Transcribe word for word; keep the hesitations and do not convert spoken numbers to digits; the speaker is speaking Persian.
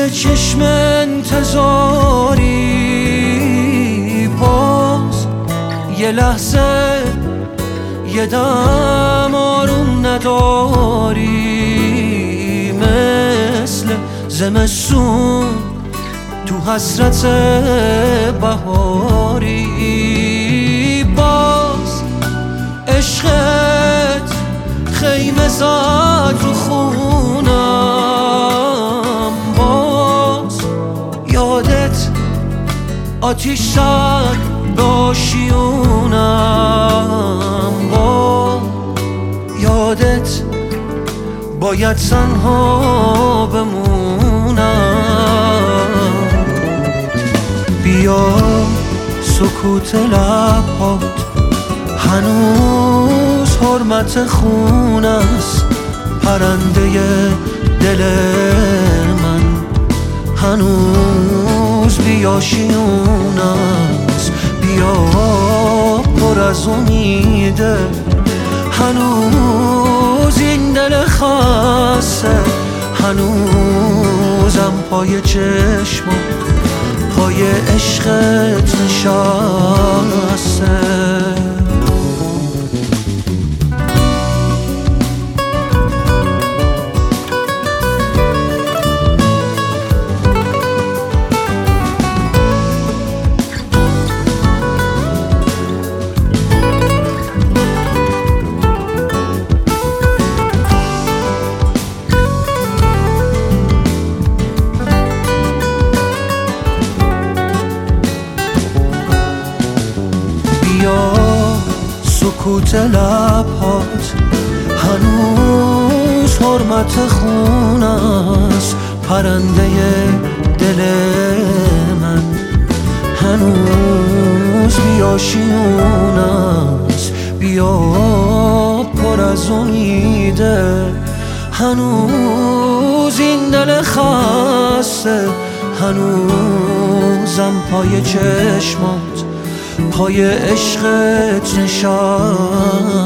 چشم انتظاری، باز یه لحظه یه دم آروم نداری، مثل زمستون تو حسرت بهاری. باز عشقت خیمه زد رو خونم، باز یادت آتیش زد به آشیونم، باز یادت باید تنها بمونم. بیا سکوت لبات هنوز حرمت خون است، پرنده دل من هنوز بیاشیون است. بیا پر از امیده هنوز این دل خسته، هنوزم پای چشمم پای عشقت نشسته. بیا سکوت لبات هنوز حرمت خون است، پرنده دل من هنوز بیاشیون است. بیا پر از امیده هنوز این دل خسته، هنوزم پای چشمات پای عشقت نشسته.